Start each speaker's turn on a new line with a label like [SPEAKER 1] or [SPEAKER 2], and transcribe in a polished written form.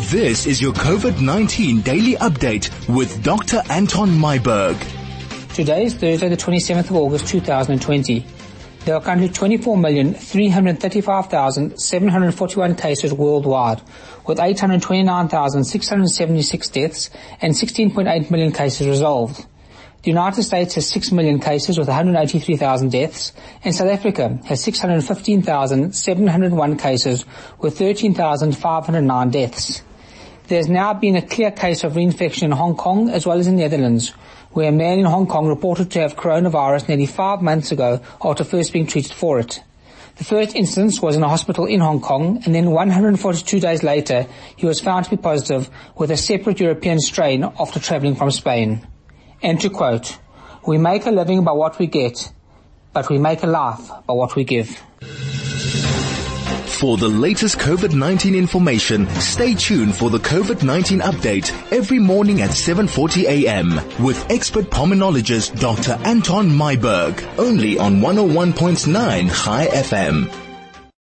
[SPEAKER 1] This is your COVID-19 daily update with Dr. Anton Myburgh.
[SPEAKER 2] Today is Thursday, the 27th of August, 2020. There are currently 24,335,741 cases worldwide, with 829,676 deaths and 16.8 million cases resolved. The United States has 6 million cases with 183,000 deaths, and South Africa has 615,701 cases with 13,509 deaths. There has now been a clear case of reinfection in Hong Kong as well as in the Netherlands, where a man in Hong Kong reported to have coronavirus nearly 5 months ago after first being treated for it. The first instance was in a hospital in Hong Kong, and then 142 days later he was found to be positive with a separate European strain after travelling from Spain. And to quote, "We make a living by what we get, but we make a life by what we give."
[SPEAKER 1] For the latest COVID-19 information, stay tuned for the COVID-19 update every morning at 7:40 a.m. with expert pulmonologist Dr. Anton Myburgh, only on 101.9 High FM.